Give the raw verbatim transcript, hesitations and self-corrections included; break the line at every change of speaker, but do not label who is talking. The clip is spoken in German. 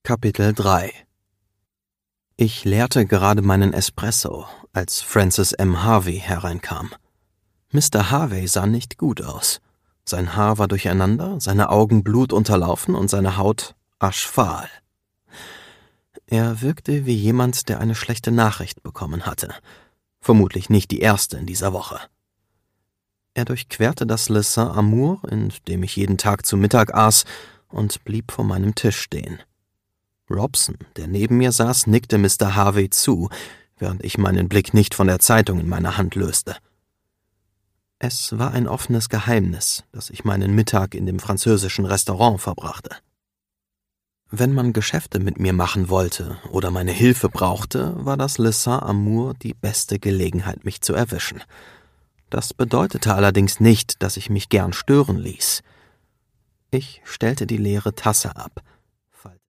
Kapitel drei. Ich leerte gerade meinen Espresso, als Francis M. Harvey hereinkam. Mister Harvey sah nicht gut aus. Sein Haar war durcheinander, seine Augen blutunterlaufen und seine Haut aschfahl. Er wirkte wie jemand, der eine schlechte Nachricht bekommen hatte. Vermutlich nicht die erste in dieser Woche. Er durchquerte das Le Saint-Amour, in dem ich jeden Tag zu Mittag aß, und blieb vor meinem Tisch stehen. Robson, der neben mir saß, nickte Mister Harvey zu, während ich meinen Blick nicht von der Zeitung in meiner Hand löste. Es war ein offenes Geheimnis, dass ich meinen Mittag in dem französischen Restaurant verbrachte. Wenn man Geschäfte mit mir machen wollte oder meine Hilfe brauchte, war das Le Saint-Amour die beste Gelegenheit, mich zu erwischen. Das bedeutete allerdings nicht, dass ich mich gern stören ließ. Ich stellte die leere Tasse ab,